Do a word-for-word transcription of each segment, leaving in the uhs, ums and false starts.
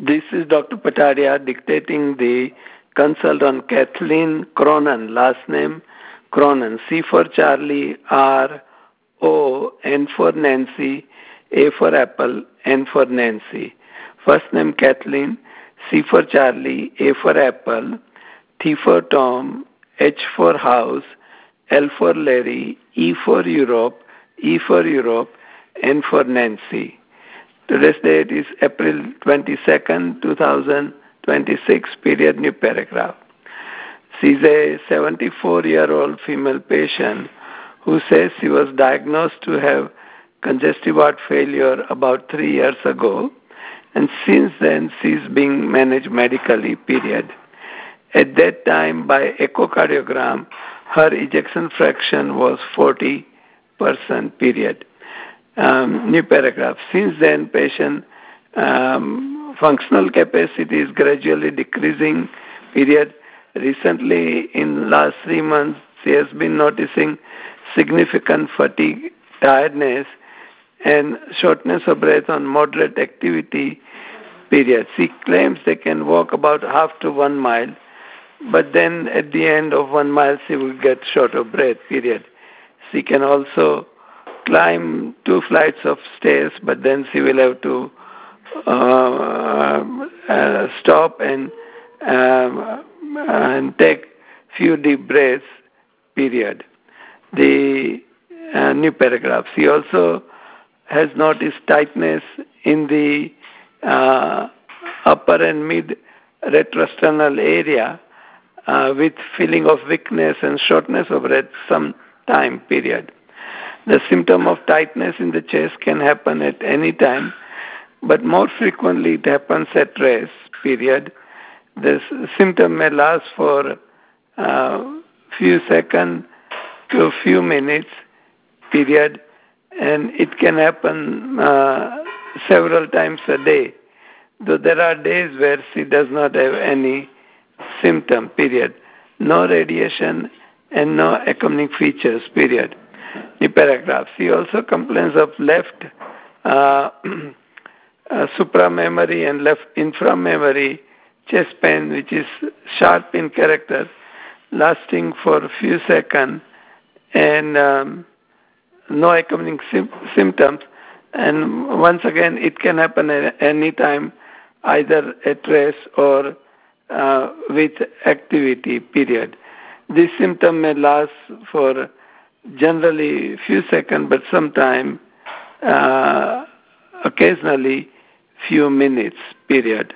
This is Doctor Pataria dictating the consult on Kathleen Cronin, last name Cronin, C for Charlie, R, O, N for Nancy, A for Apple, N for Nancy. First name Kathleen, C for Charlie, A for Apple, T for Tom, H for House, L for Larry, E for Europe, E for Europe, N for Nancy. Today's date is April twenty-second, two thousand twenty-six, period, new paragraph. She's a seventy-four-year-old female patient who says she was diagnosed to have congestive heart failure about three years ago, and since then she's being managed medically, period. At that time, by echocardiogram, her ejection fraction was forty percent, period. Um, new paragraph. Since then, patient um, functional capacity is gradually decreasing, period. Recently, in last three months, she has been noticing significant fatigue, tiredness, and shortness of breath on moderate activity, period. She claims they can walk about half to one mile, but then at the end of one mile, she will get short of breath, period. She can also climb two flights of stairs, but then she will have to uh, uh, stop and um, and take few deep breaths, period. The uh, new paragraph. She also has noticed tightness in the uh, upper and mid retrosternal area uh, with feeling of weakness and shortness of breath some time, period. The symptom of tightness in the chest can happen at any time, but more frequently it happens at rest, period. This symptom may last for a uh, few seconds to a few minutes, period, and it can happen uh, several times a day, though there are days where she does not have any symptom, period. No radiation and no accompanying features, period. New paragraph. She also complains of left uh, uh, supramammary and left inframammary chest pain, which is sharp in character, lasting for a few seconds, and um, no accompanying sim- symptoms. And once again, it can happen at any time, either at rest or uh, with activity, period. This symptom may last for generally few seconds, but sometime, uh, occasionally, few minutes, period.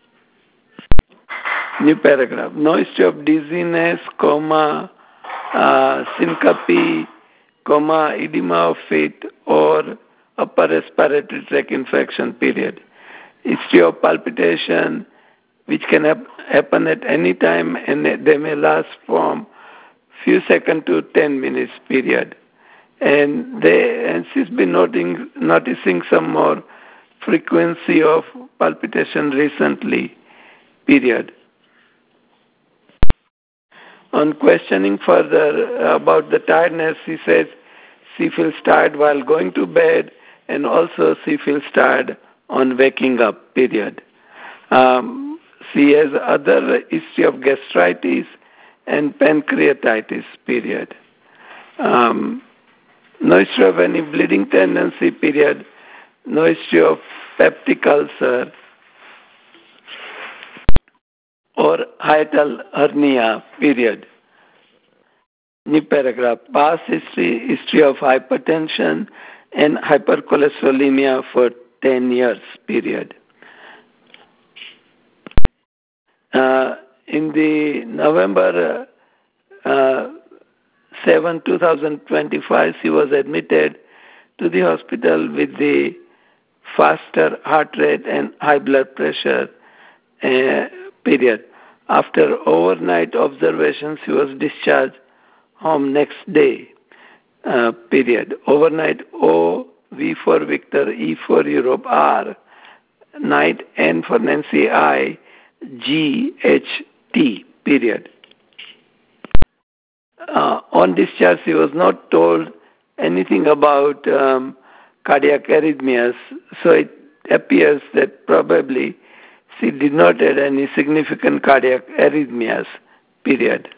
New paragraph. No history of dizziness, coma, uh, syncope, coma, edema of feet, or upper respiratory tract infection, period. History of palpitation, which can hap- happen at any time, and they may last from few seconds to ten minutes, period. And they and she's been noting, noticing some more frequency of palpitation recently, period. On questioning further about the tiredness, she says she feels tired while going to bed, and also she feels tired on waking up, period. Um, she has other history of gastritis and pancreatitis, period. Um, no history of any bleeding tendency, period. No history of peptic ulcer or hiatal hernia, period. New paragraph. Past history, history of hypertension and hypercholesterolemia for ten years, period. Uh, in the November uh, seventh, twenty twenty-five, she was admitted to the hospital with the faster heart rate and high blood pressure, uh, period. After overnight observation, she was discharged home next day, uh, period. Overnight, O, V for Victor, E for Europe, R. Night, N for Nancy, I, G, H, T, period. Uh, on discharge, she was not told anything about um, cardiac arrhythmias, so it appears that probably C did not have any significant cardiac arrhythmias, period.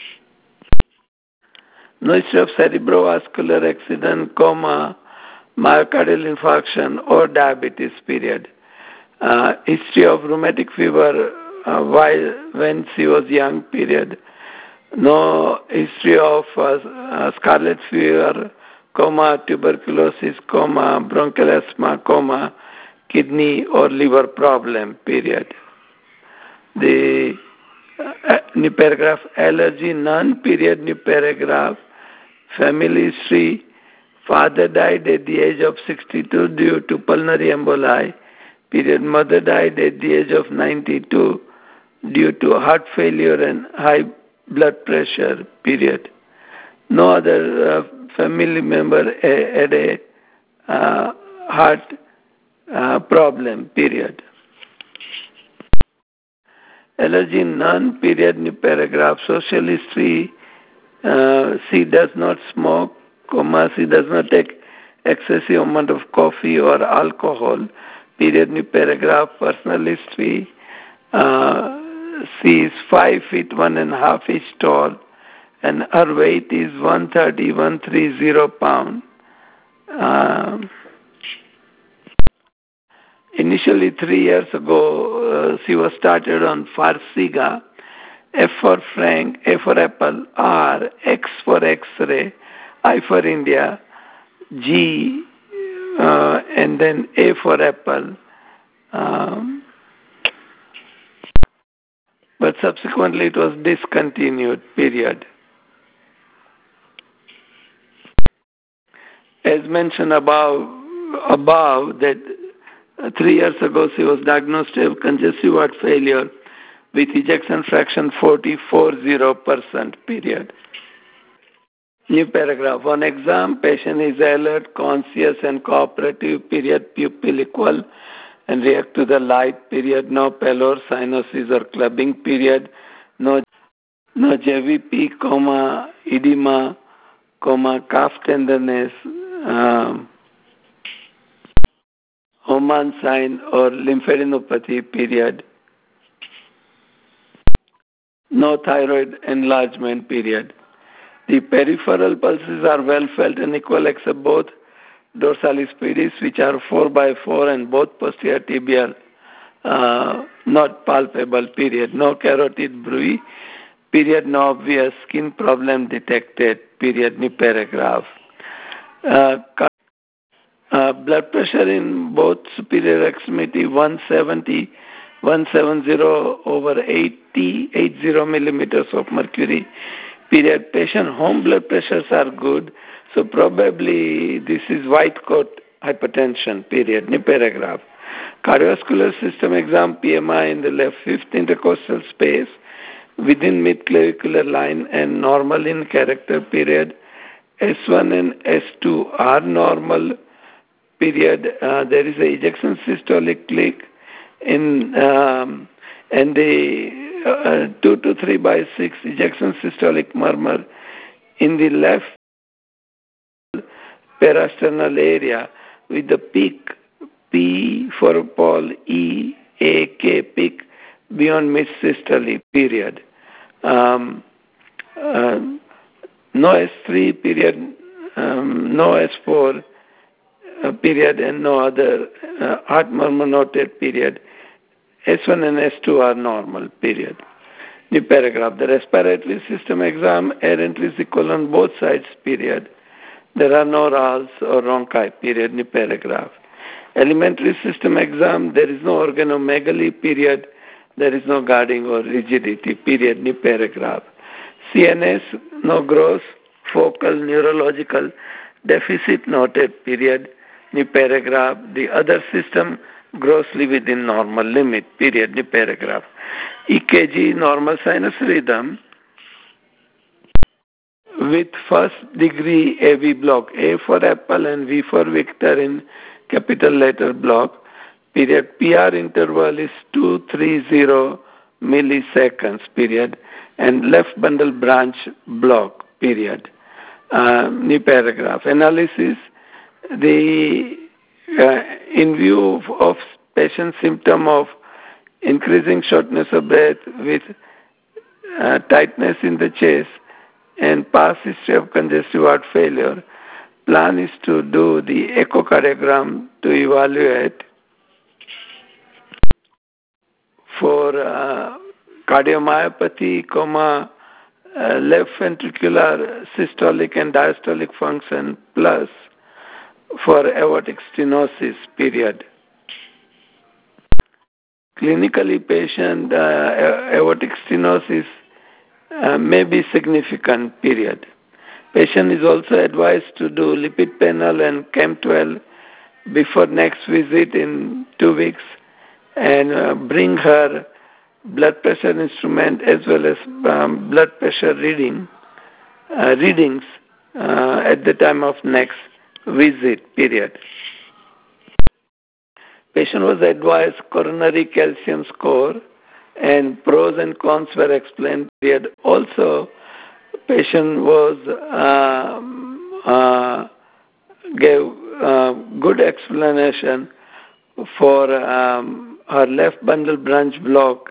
No history of cerebrovascular accident, coma, myocardial infarction, or diabetes, period. Uh, history of rheumatic fever uh, while when she was young, period. No history of uh, uh, scarlet fever, coma, tuberculosis, coma, bronchial asthma, coma, kidney or liver problem, period. The uh, new paragraph, allergy, none, period, new paragraph. Family history, father died at the age of sixty-two due to pulmonary emboli, period. Mother died at the age of ninety-two due to heart failure and high blood pressure, period. No other uh, family member had a uh, heart uh, problem, period. Allergy, none, period, new paragraph. Social history, uh, she does not smoke, comma, she does not take excessive amount of coffee or alcohol, period, new paragraph. Personal history, uh, she is five feet one and a half inch tall, and her weight is one thirty, one thirty pound. Uh, initially, three years ago, uh, she was started on Farxiga, F for Frank, A for Apple, R, X for X-ray, I for India, G, uh, and then A for Apple. Um, but subsequently it was discontinued, period. As mentioned above, above that uh, three years ago she was diagnosed with congestive heart failure with ejection fraction forty-four percent, period. New paragraph. On exam, patient is alert, conscious and cooperative, period, pupil equal and react to the light, period, no pallor, cyanosis or clubbing, period, no, no J V P, comma, edema, comma, calf tenderness, um, Homan sign or lymphadenopathy, period. No thyroid enlargement, period. The peripheral pulses are well felt and equal except both dorsalis pedis, which are four by four, and both posterior tibial, uh, not palpable, period. No carotid bruit, period. No obvious skin problem detected, period. New paragraph. Uh, uh, blood pressure in both superior extremity one seventy, one seventy over eighty, eighty millimeters of mercury, period. Patient home blood pressures are good, so probably this is white coat hypertension, period. New paragraph. Cardiovascular system exam, P M I in the left fifth intercostal space within mid-clavicular line and normal in character, period. S one and S two are normal, period. Uh, there is a ejection systolic click in um, and the uh, two to three by six ejection systolic murmur in the left parasternal area with the peak P for Paul E A K peak beyond mid systole, period. Um, uh, no S three, period. Um, no S four, uh, period, and no other uh, heart murmur noted, period. S one and S two are normal, period. New paragraph. The respiratory system exam, air entry is equal on both sides, period. There are no R A Ls or rhonchi, period. New paragraph. Alimentary system exam, there is no organomegaly, period. There is no guarding or rigidity, period. New paragraph. C N S, no gross, focal, neurological deficit noted, period. New paragraph. The other system, grossly within normal limit, period. New paragraph. E K G, normal sinus rhythm with first degree A V block, A for apple and V for Victor in capital letter block, period. P R interval is two hundred thirty milliseconds, period, and left bundle branch block, period. Uh, new paragraph. Analysis, the uh, in view of, of patient symptom of increasing shortness of breath with uh, tightness in the chest, and past history of congestive heart failure. Plan is to do the echocardiogram to evaluate for uh, cardiomyopathy, comma, uh, left ventricular systolic and diastolic function, plus for aortic stenosis, period. Clinically, patient uh, aortic stenosis uh, may be significant, period. Patient is also advised to do lipid panel and chem twelve before next visit in two weeks and uh, bring her blood pressure instrument as well as um, blood pressure reading uh, readings uh, at the time of next visit, period. Patient was advised coronary calcium score and pros and cons were explained, period. Also, patient was uh, uh, gave uh, good explanation for um, her left bundle branch block,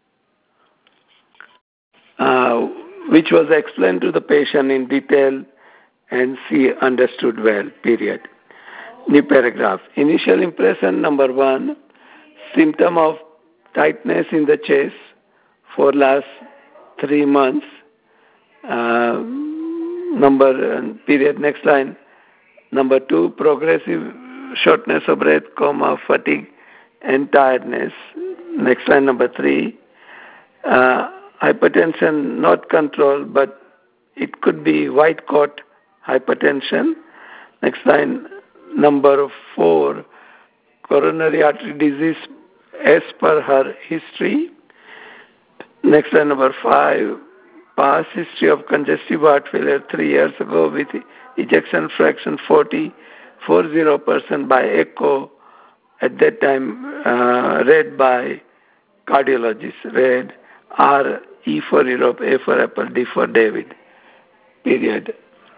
uh, which was explained to the patient in detail and she understood well, period. New paragraph. Initial impression number one, symptom of tightness in the chest for last three months. Uh, number uh, period. Next line. Number two, progressive shortness of breath, comma, fatigue and tiredness. Next line. Number three, uh, hypertension not controlled, but it could be white coat hypertension. Next line. Number four, coronary artery disease as per her history. Next line. Number five, past history of congestive heart failure three years ago with ejection fraction forty, forty percent by echo. At that time, uh, read by cardiologist, read R, E for Europe, A for Apple, D for David, period.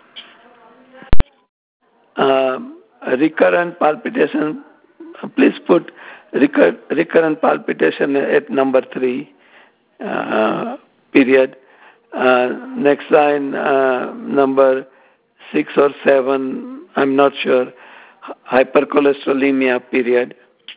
Um, recurrent palpitation, please put recur, recurrent palpitation at number three, uh, period. Uh, next line, uh, number six or seven, I'm not sure, hypercholesterolemia, period.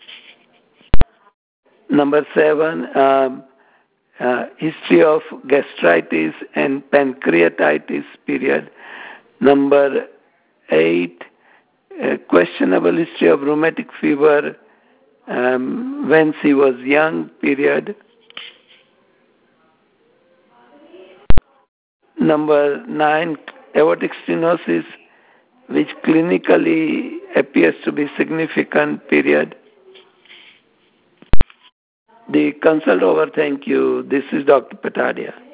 Number seven, um, uh, history of gastritis and pancreatitis, period. Number eight, uh, questionable history of rheumatic fever um, when she was young, period. Number nine, aortic stenosis, which clinically appears to be significant, period. The consult over, thank you. This is Doctor Patadia.